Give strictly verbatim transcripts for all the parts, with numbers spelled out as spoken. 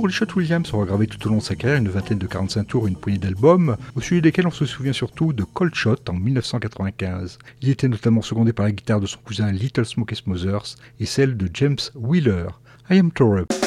Shot Williams aura gravé tout au long de sa carrière une vingtaine de quarante-cinq tours et une poignée d'albums, au sujet desquels on se souvient surtout de Cold Shot en mille neuf cent quatre-vingt-quinze. Il était notamment secondé par la guitare de son cousin Little Smokey Smothers et celle de James Wheeler. I Am Tore Up.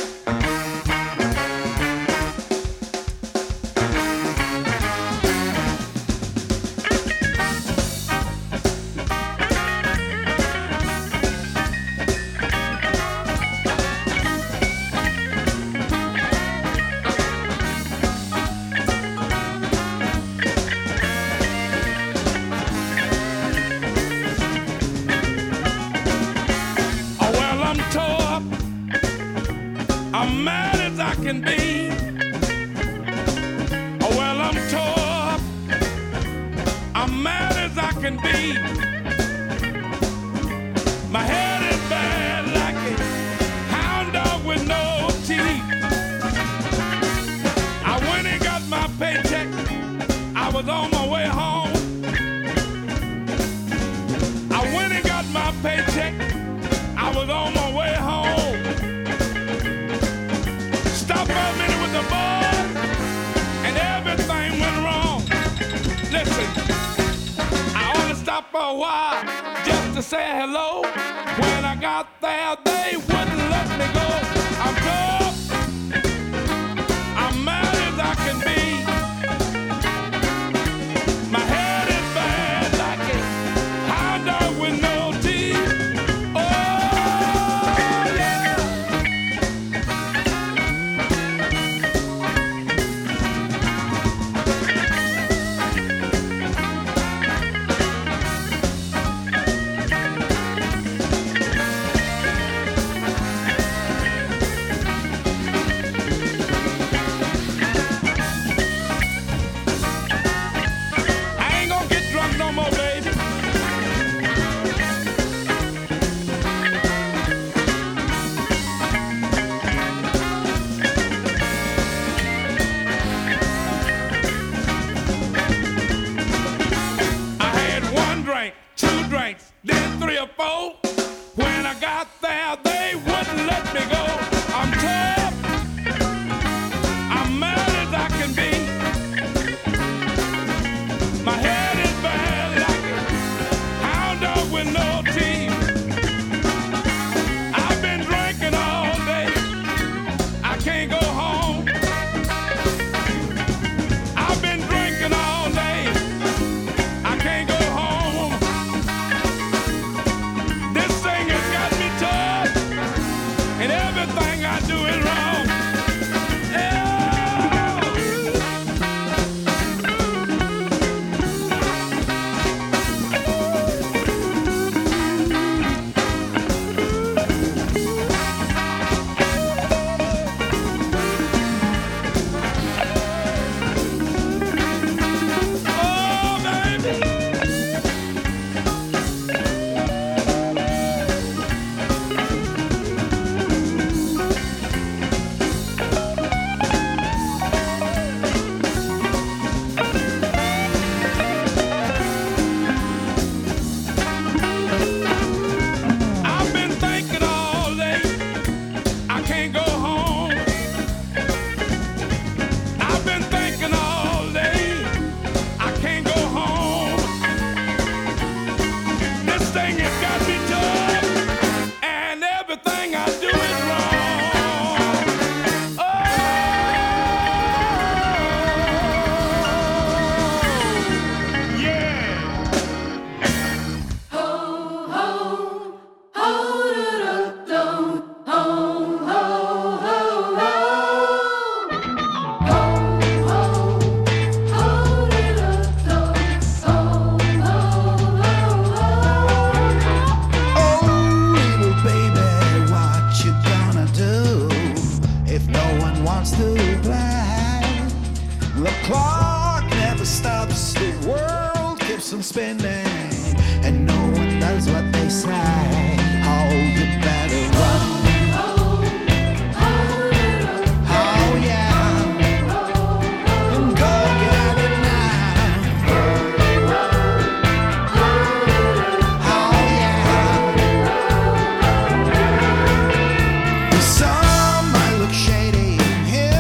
Some might look shady in here.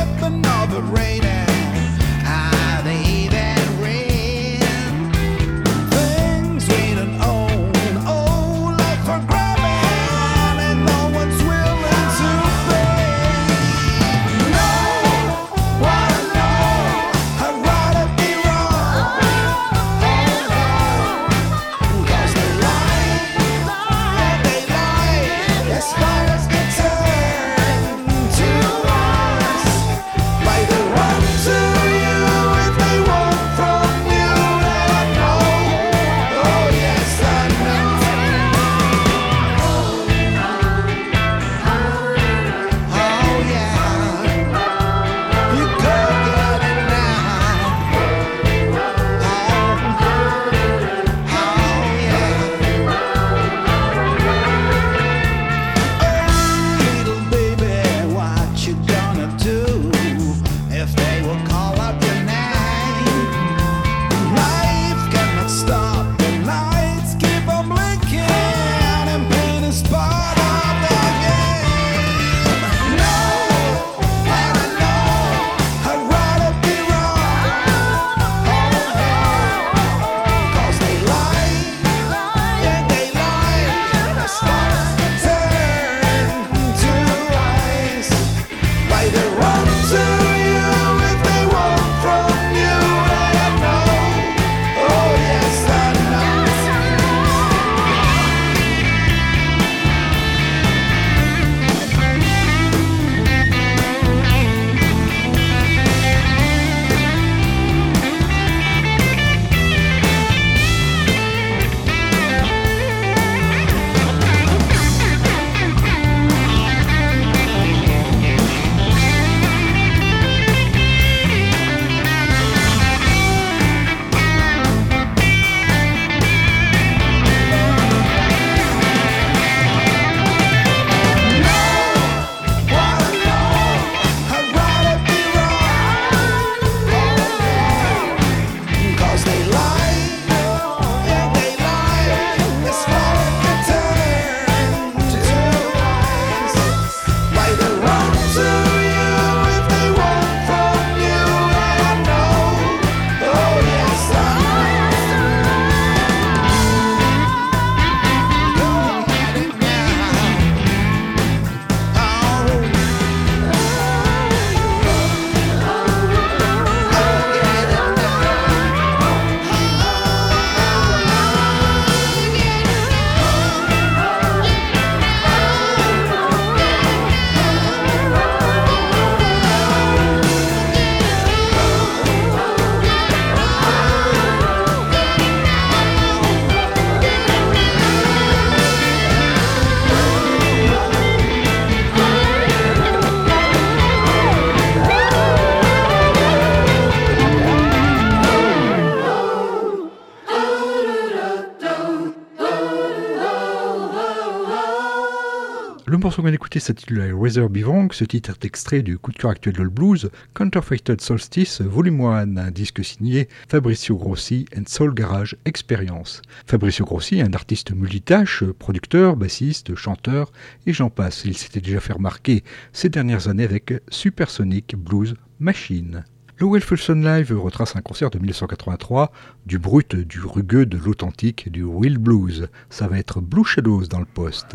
Le morceau qu'on vient d'écouter s'intitule Rather Be Wrong. Ce titre est extrait du coup de cœur actuel de le blues, Counterfeited Solstice, volume un, un disque signé Fabrizio Grossi and Soul Garage Experience. Fabrizio Grossi, un artiste multitâche, producteur, bassiste, chanteur, et j'en passe. Il s'était déjà fait remarquer ces dernières années avec Supersonic Blues Machine. Le Wellfulson Live retrace un concert de mille neuf cent quatre-vingt-trois, du brut, du rugueux, de l'authentique, du real blues. Ça va être Blue Shadows dans le poste.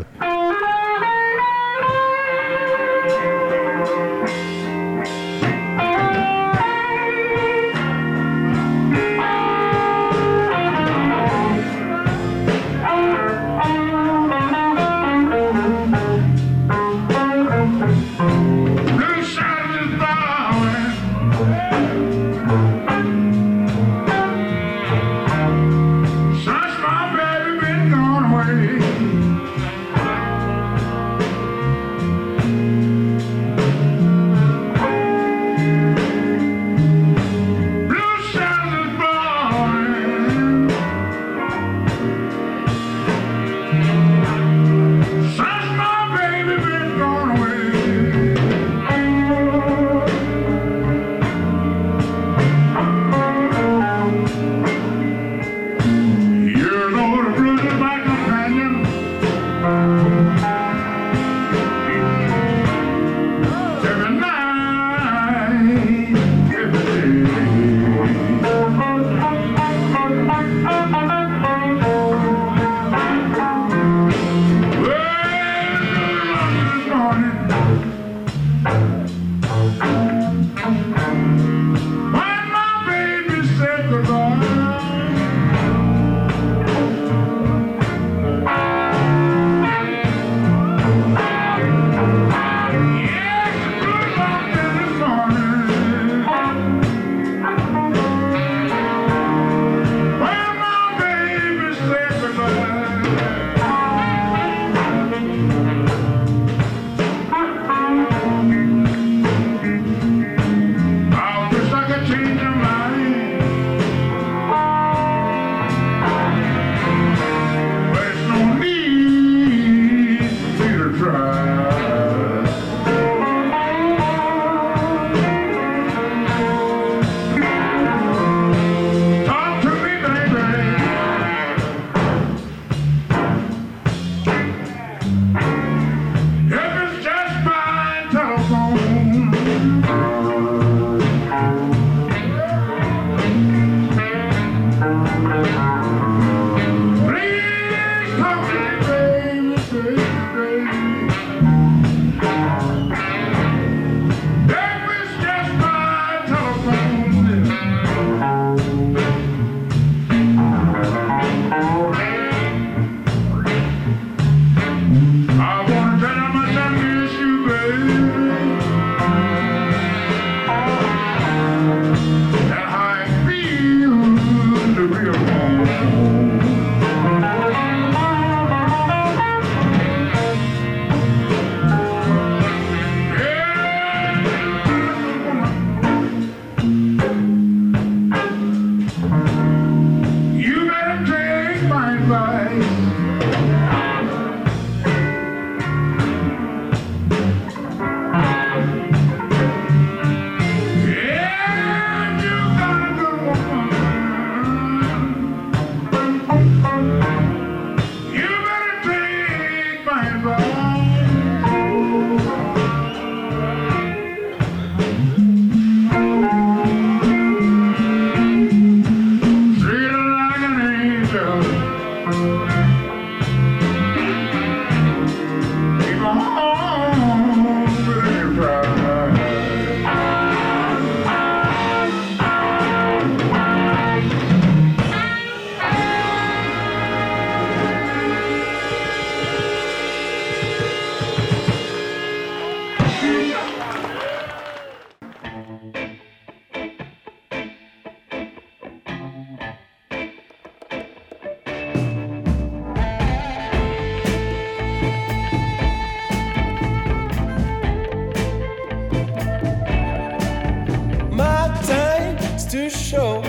Too short,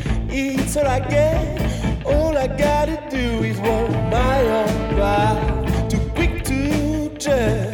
it's all I get. All I gotta do is walk my own path. Too quick to judge.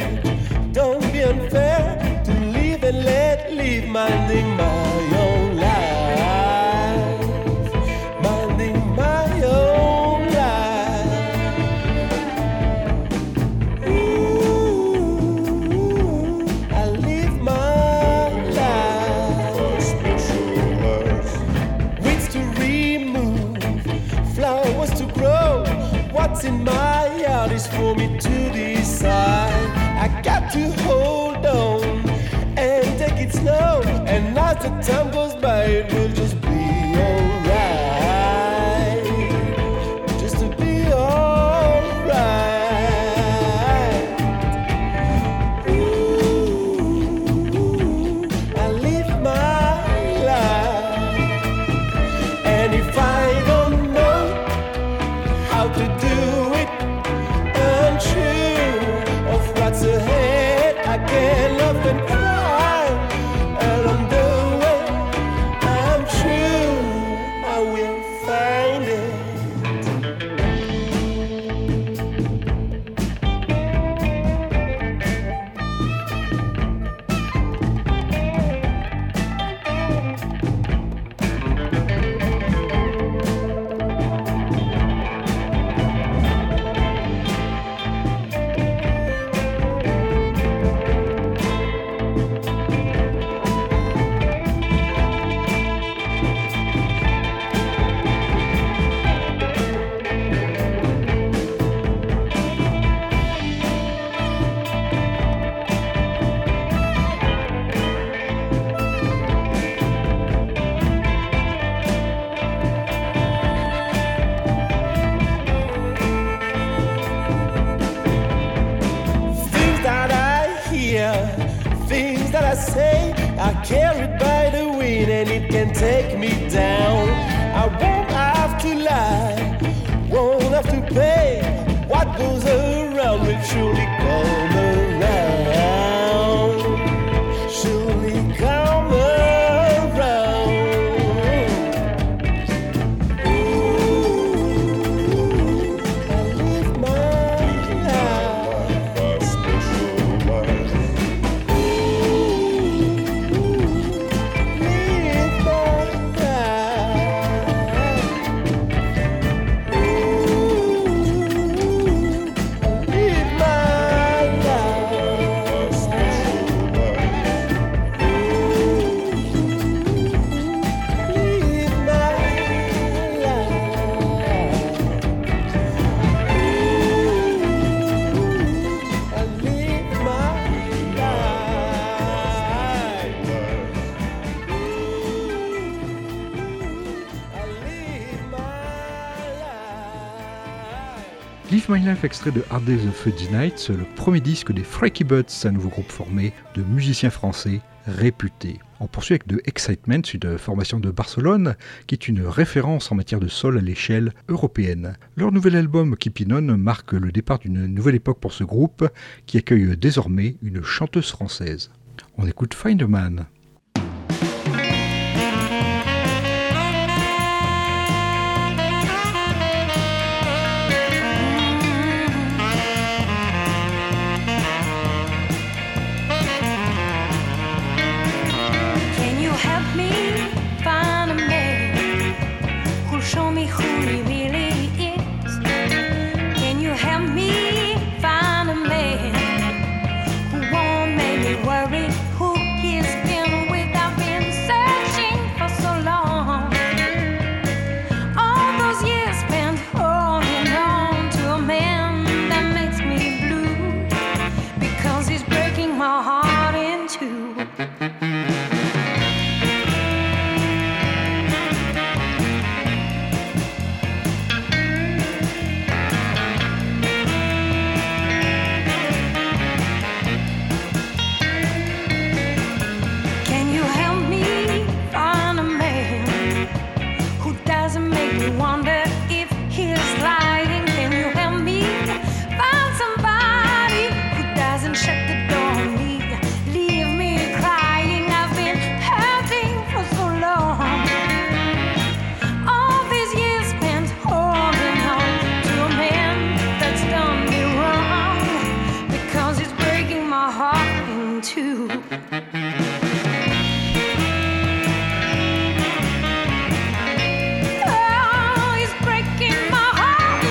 What's in my heart is for me to decide. I got to hold on and take it slow, and as the time goes by, it will just be alright. Just to be alright. Ooh, I live my life, and if I don't know how to do it, unsure of what's ahead, I can love and cry along the way. I'm sure I will find it. Things that I hear, things that I say, are carried by the wind and it can take me down. I won't have to lie, won't have to pay. What goes around will surely come around, surely come around. Ooh, I live my life. Live my life. Live My Life, extrait de Hard Days of Fuzzy Nights, le premier disque des Freaky Butts, un nouveau groupe formé de musiciens français réputés. On poursuit avec The Excitement, une formation de Barcelone qui est une référence en matière de soul à l'échelle européenne. Leur nouvel album Keepin' On marque le départ d'une nouvelle époque pour ce groupe qui accueille désormais une chanteuse française. On écoute Find a Man. Show me who he really is. Can you help me find a man who won't make me worry? Who he's been with? I've been searching for so long. All those years spent holding on to a man that makes me blue, because he's breaking my heart in two. Wonder if he's lying. Can you help me find somebody who doesn't shut the door on me, leave me crying? I've been hurting for so long. All these years spent holding on to a man that's done me wrong, because he's breaking my heart in two. Oh, he's breaking my heart.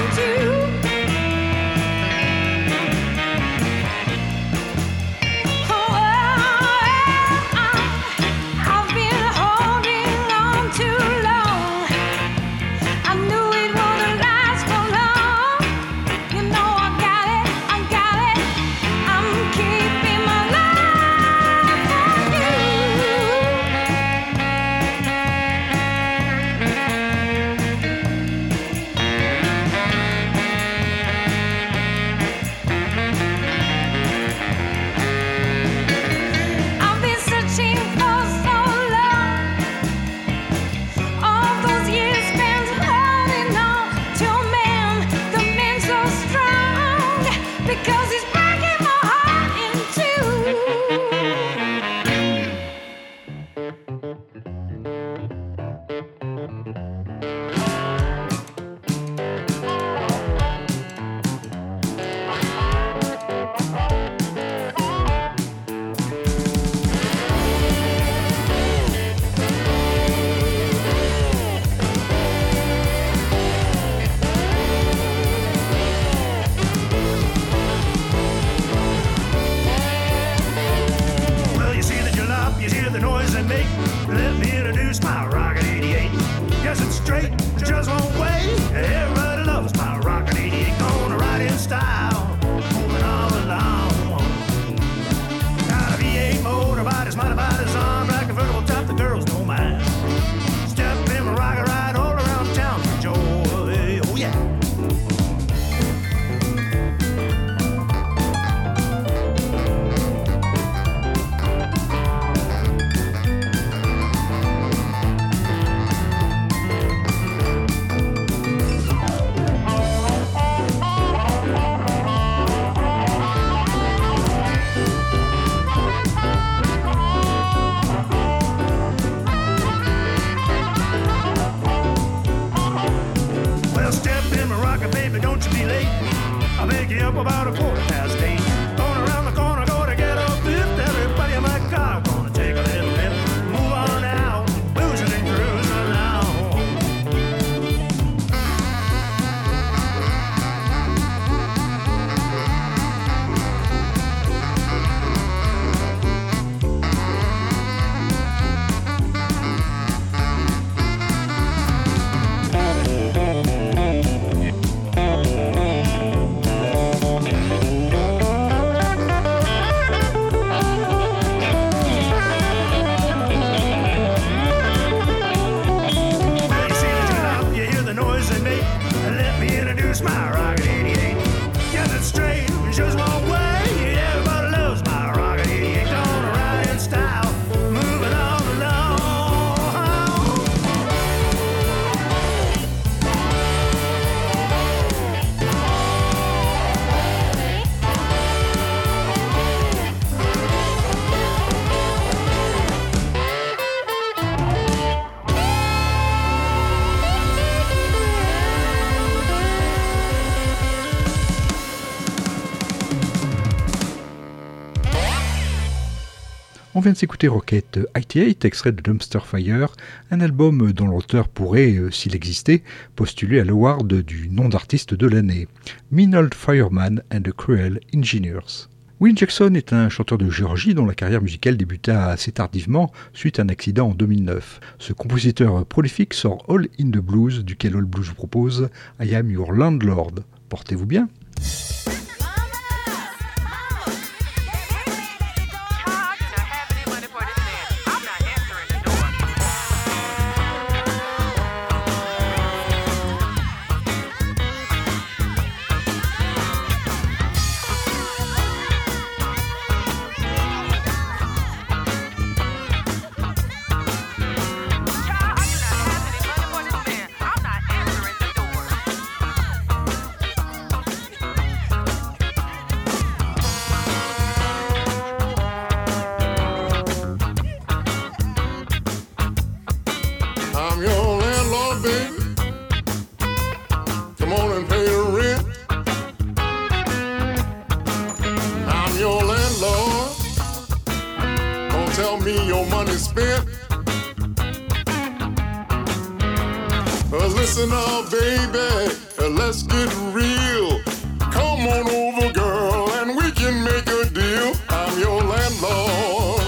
rocker, baby, don't you be late. I'll make you up about a quarter past eight. Going around the corner, go to get a fifth. Everybody in my car gonna take a little bit. Move on out, losing and cruising now. My rocket eighty-eight, get it straight, just one way. Everybody loves my rocket eighty-eight. Gonna ride in style, moving on along. On vient de s'écouter Rocket quatre-vingt-dix-huit, extrait de Dumpster Fire, un album dont l'auteur pourrait, euh, s'il existait, postuler à l'award du nom d'artiste de l'année. Mean Old Fireman and the Cruel Engineers. Will Jackson est un chanteur de Géorgie dont la carrière musicale débuta assez tardivement suite à un accident en deux mille neuf. Ce compositeur prolifique sort All in the Blues, duquel All Blues vous propose I Am Your Landlord. Portez-vous bien. Listen up, baby, let's get real. Come on over, girl, and we can make a deal. I'm your landlord.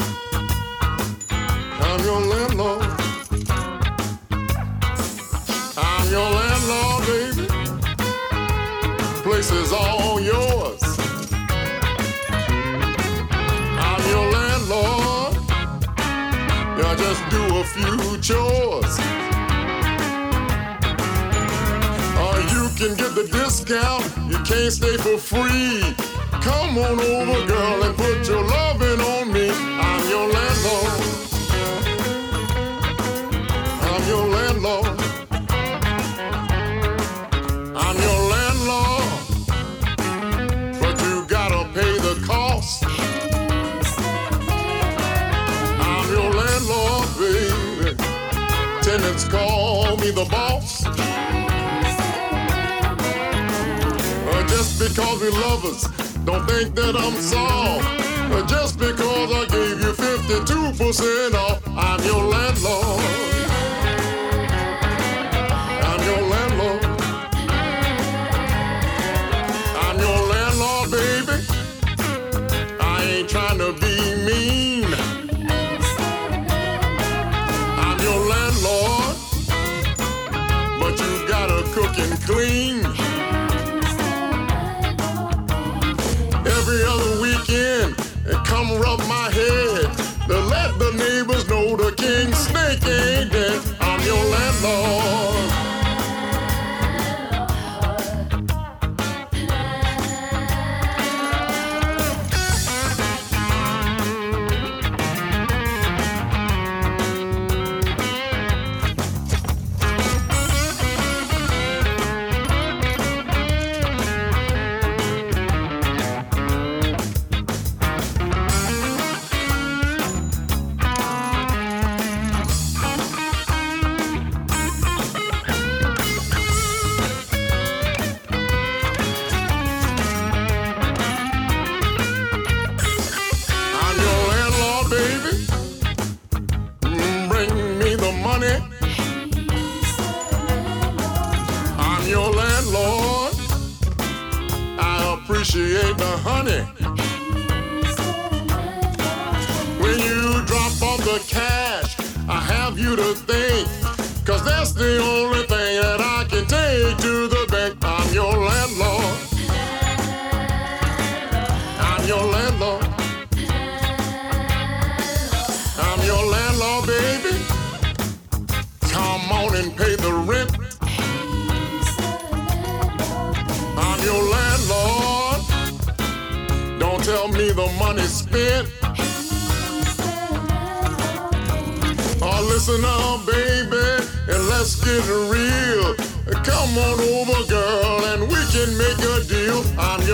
I'm your landlord. I'm your landlord, baby. Place is all yours. I'm your landlord. You just do a few chores. You can get the discount, you can't stay for free. Come on over, girl, and put your loving on me. I'm your landlord. I'm your landlord. I'm your landlord. But you gotta pay the cost. I'm your landlord, baby. Tenants call me the boss. Just because we lovers, don't think that I'm soft. Just because I gave you fifty-two percent off, I'm your landlord. I'm your landlord. I'm your landlord, baby. I ain't trying to be mean. I'm your landlord, but you gotta cook and clean. Every other weekend, come rub my head to let the neighbors know the king snake ain't dead. I'm your landlord. appreciate the honey. When you drop off the cash, I have you to think, cause that's the only thing that I can take to the bank. I'm your landlord. I'm your landlord. I'm your landlord, baby. Come on and pay the rent. I'm your landlord. Don't tell me the money's spent. Oh, listen up, baby, and let's get real. Come on over, girl, and we can make a deal. I'm your